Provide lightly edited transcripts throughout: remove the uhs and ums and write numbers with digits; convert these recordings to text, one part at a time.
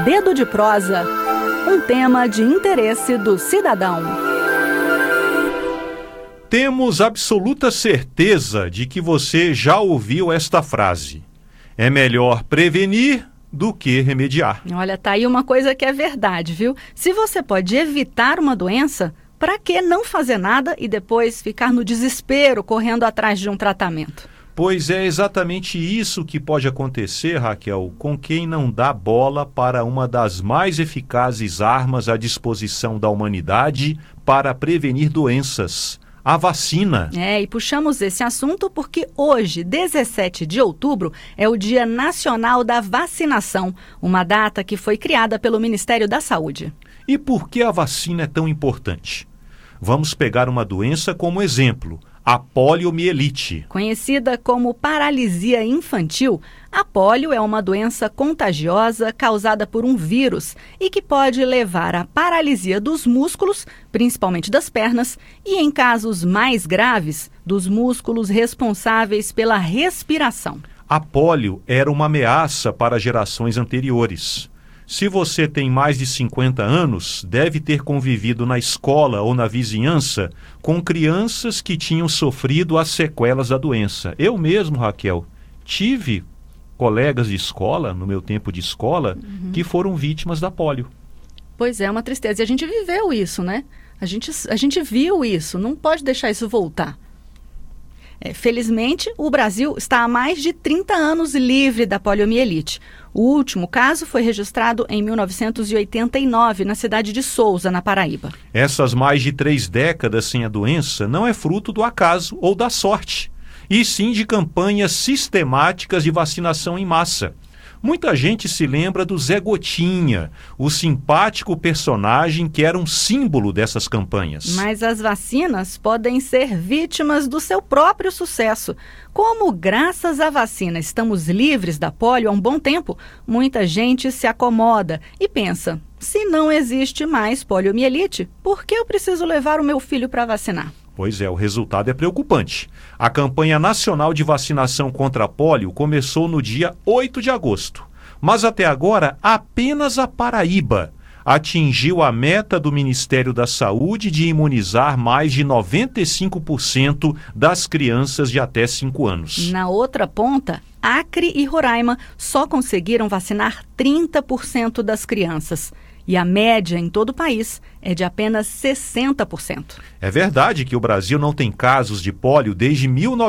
Dedo de Prosa, um tema de interesse do cidadão. Temos absoluta certeza de que você já ouviu esta frase: é melhor prevenir do que remediar. Olha, tá aí uma coisa que é verdade, viu? Se você pode evitar uma doença, para que não fazer nada e depois ficar no desespero correndo atrás de um tratamento? Pois é exatamente isso que pode acontecer, Raquel, com quem não dá bola para uma das mais eficazes armas à disposição da humanidade para prevenir doenças: a vacina. E puxamos esse assunto porque hoje, 17 de outubro, é o Dia Nacional da Vacinação, uma data que foi criada pelo Ministério da Saúde. E por que a vacina é tão importante? Vamos pegar uma doença como exemplo: a poliomielite. Conhecida como paralisia infantil, a polio é uma doença contagiosa causada por um vírus e que pode levar à paralisia dos músculos, principalmente das pernas, e em casos mais graves, dos músculos responsáveis pela respiração. A polio era uma ameaça para gerações anteriores. Se você tem mais de 50 anos, deve ter convivido na escola ou na vizinhança com crianças que tinham sofrido as sequelas da doença. Eu mesmo, Raquel, tive colegas de escola, no meu tempo de escola, que foram vítimas da polio. Pois é, uma tristeza. E a gente viveu isso, né? A gente viu isso, não pode deixar isso voltar. Felizmente, o Brasil está há mais de 30 anos livre da poliomielite. O último caso foi registrado em 1989, na cidade de Sousa, na Paraíba. Essas mais de 3 décadas sem a doença não é fruto do acaso ou da sorte, e sim de campanhas sistemáticas de vacinação em massa. Muita gente se lembra do Zé Gotinha, o simpático personagem que era um símbolo dessas campanhas. Mas as vacinas podem ser vítimas do seu próprio sucesso. Como, graças à vacina, estamos livres da polio há um bom tempo, muita gente se acomoda e pensa: se não existe mais poliomielite, por que eu preciso levar o meu filho para vacinar? Pois é, o resultado é preocupante. A campanha nacional de vacinação contra a polio começou no dia 8 de agosto. Mas até agora, apenas a Paraíba atingiu a meta do Ministério da Saúde de imunizar mais de 95% das crianças de até 5 anos. Na outra ponta, Acre e Roraima só conseguiram vacinar 30% das crianças. E a média em todo o país é de apenas 60%. É verdade que o Brasil não tem casos de polio desde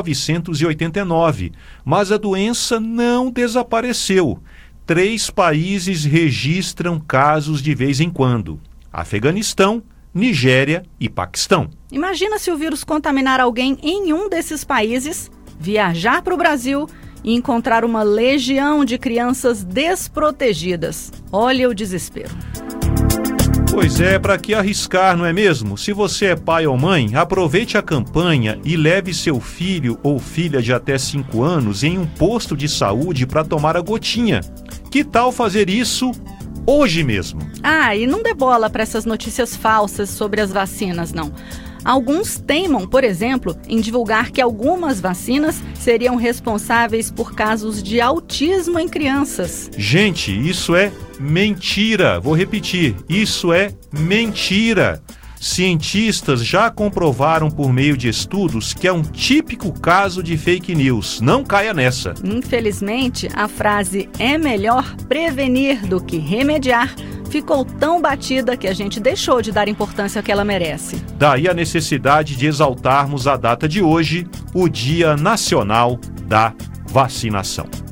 1989, mas a doença não desapareceu. 3 países registram casos de vez em quando: Afeganistão, Nigéria e Paquistão. Imagina se o vírus contaminar alguém em um desses países, viajar para o Brasil e encontrar uma legião de crianças desprotegidas. Olha o desespero. Pois é, para que arriscar, não é mesmo? Se você é pai ou mãe, aproveite a campanha e leve seu filho ou filha de até 5 anos em um posto de saúde para tomar a gotinha. Que tal fazer isso hoje mesmo? E não dê bola para essas notícias falsas sobre as vacinas, não. Alguns teimam, por exemplo, em divulgar que algumas vacinas seriam responsáveis por casos de autismo em crianças. Gente, isso é mentira. Vou repetir, isso é mentira. Cientistas já comprovaram por meio de estudos que é um típico caso de fake news. Não caia nessa. Infelizmente, a frase "é melhor prevenir do que remediar" ficou tão batida que a gente deixou de dar importância que ela merece. Daí a necessidade de exaltarmos a data de hoje, o Dia Nacional da Vacinação.